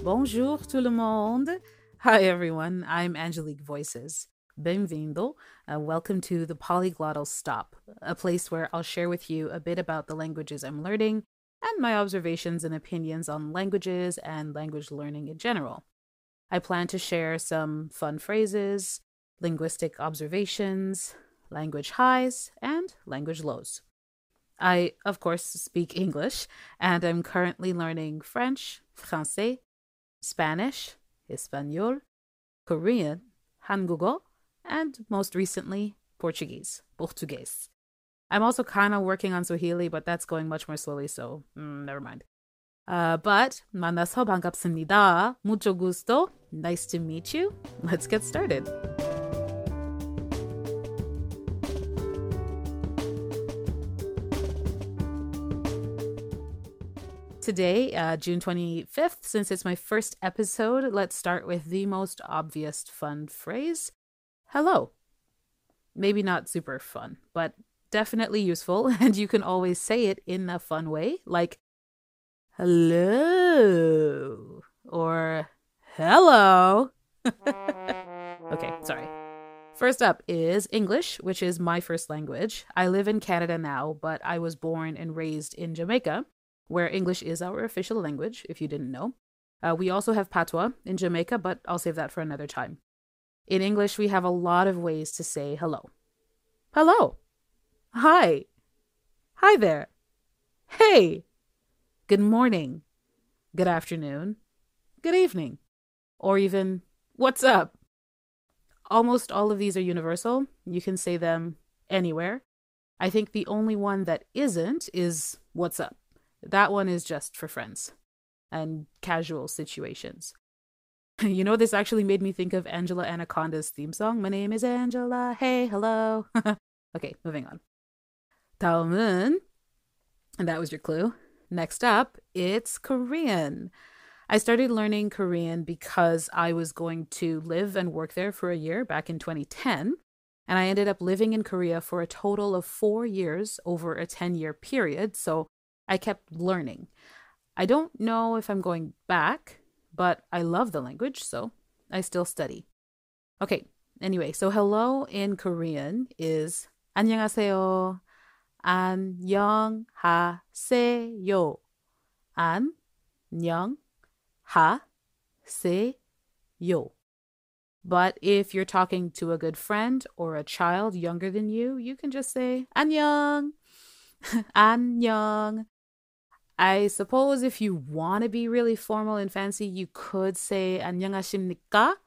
Bonjour tout le monde. Hi everyone, I'm Angelique Voices. Bem-vindo. Welcome to the Polyglottal Stop, a place where I'll share with you a bit about the languages I'm learning and my observations and opinions on languages and language learning in general. I plan to share some fun phrases, linguistic observations, language highs, and language lows. I, of course, speak English, and I'm currently learning French, Français, Spanish, Espanol, Korean, 한국어, and most recently, Portuguese, Português. I'm also kind of working on Swahili, but that's going much more slowly, so never mind. But 만나서 반갑습니다. Mucho gusto. Nice to meet you. Let's get started. Today, June 25th, since it's my first episode, let's start with the most obvious fun phrase, hello. Maybe not super fun, but definitely useful, and you can always say it in a fun way, like hello or hello. Okay, sorry. First up is English, which is my first language. I live in Canada now, but I was born and raised in Jamaica, where English is our official language, if you didn't know. We also have patois in Jamaica, but I'll save that for another time. In English, we have a lot of ways to say hello. Hello. Hi. Hi there. Hey. Good morning. Good afternoon. Good evening. Or even, what's up? Almost all of these are universal. You can say them anywhere. I think the only one that isn't is what's up. That one is just for friends and casual situations. You know, this actually made me think of Angela Anaconda's theme song. My name is Angela. Hey, hello. Okay, moving on. 다음은, and that was your clue. Next up, it's Korean. I started learning Korean because I was going to live and work there for a year back in 2010. And I ended up living in Korea for a total of 4 years over a 10-year period. So I kept learning. I don't know if I'm going back, but I love the language, so I still study. Okay, anyway, so hello in Korean is 안녕하세요. 안녕하세요. 안녕하세요. But if you're talking to a good friend or a child younger than you can just say 안녕. 안녕. I suppose if you want to be really formal and fancy, you could say 안녕하십니까?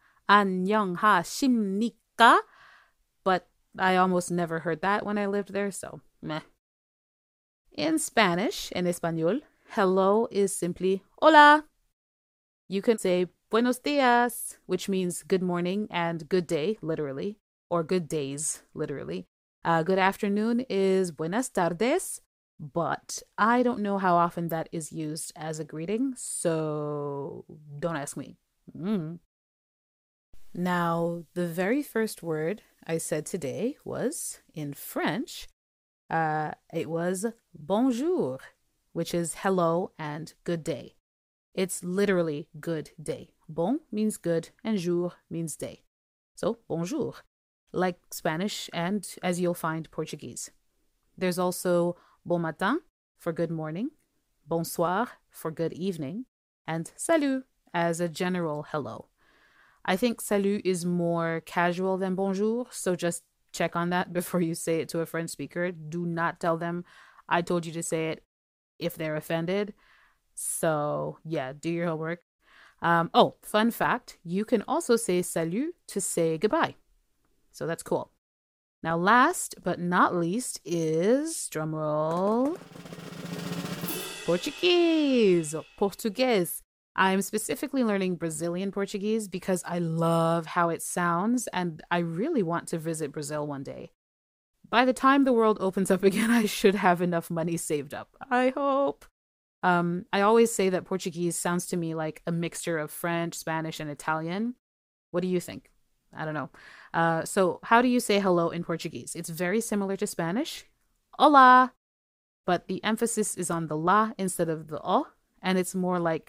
안녕하십니까? But I almost never heard that when I lived there, so meh. In Spanish, en español, hello is simply hola. You can say buenos dias, which means good morning and good day, literally, or good days, literally. Good afternoon is buenas tardes. But I don't know how often that is used as a greeting, so don't ask me. Now, the very first word I said today was in French. It was bonjour, which is hello and good day. It's literally good day. Bon means good and jour means day. So, bonjour, like Spanish and, as you'll find, Portuguese. There's also bon matin for good morning, bonsoir for good evening, and salut as a general hello. I think salut is more casual than bonjour, so just check on that before you say it to a French speaker. Do not tell them I told you to say it if they're offended. So yeah, do your homework. Fun fact, you can also say salut to say goodbye. So that's cool. Now, last but not least is, drumroll, Portuguese, Português. I'm specifically learning Brazilian Portuguese because I love how it sounds and I really want to visit Brazil one day. By the time the world opens up again, I should have enough money saved up. I hope. I always say that Portuguese sounds to me like a mixture of French, Spanish, and Italian. What do you think? I don't know. So how do you say hello in Portuguese? It's very similar to Spanish. Hola. But the emphasis is on the la instead of the o. And it's more like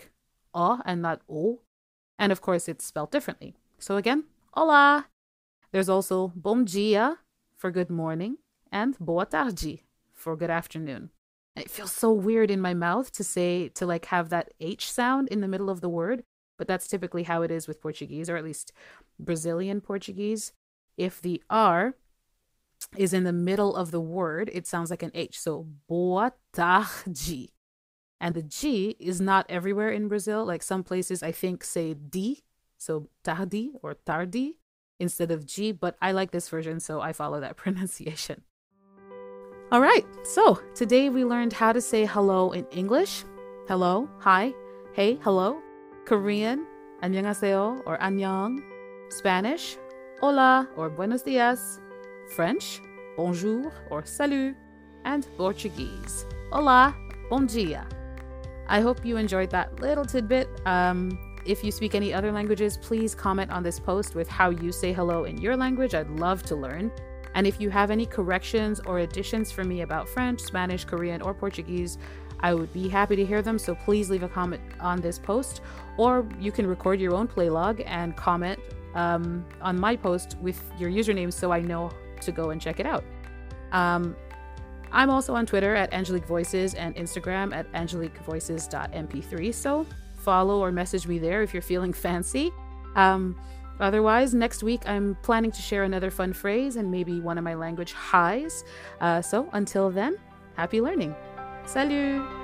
O and not O. And of course, it's spelled differently. So again, olá. There's also bom dia for good morning and boa tarde for good afternoon. It feels so weird in my mouth to have that H sound in the middle of the word, but that's typically how it is with Portuguese, or at least Brazilian Portuguese. If the R is in the middle of the word, it sounds like an H. So boa tarde. And the G is not everywhere in Brazil. Like some places, I think, say D, so tarde or tarde instead of G, but I like this version, so I follow that pronunciation. All right, so today we learned how to say hello in English. Hello, hi, hey, hello. Korean, 안녕하세요 or 안녕. Spanish, hola or buenos dias. French, bonjour or salut. And Portuguese, hola, bom dia. I hope you enjoyed that little tidbit. If you speak any other languages, please comment on this post with how you say hello in your language. I'd love to learn. And if you have any corrections or additions for me about French, Spanish, Korean, or Portuguese, I would be happy to hear them. So please leave a comment on this post, or you can record your own playlog and comment on my post with your username so I know to go and check it out. I'm also on Twitter at Angelique Voices and Instagram at angeliquevoices.mp3. So follow or message me there if you're feeling fancy. Otherwise, next week I'm planning to share another fun phrase and maybe one of my language highs. So until then, happy learning. Salut!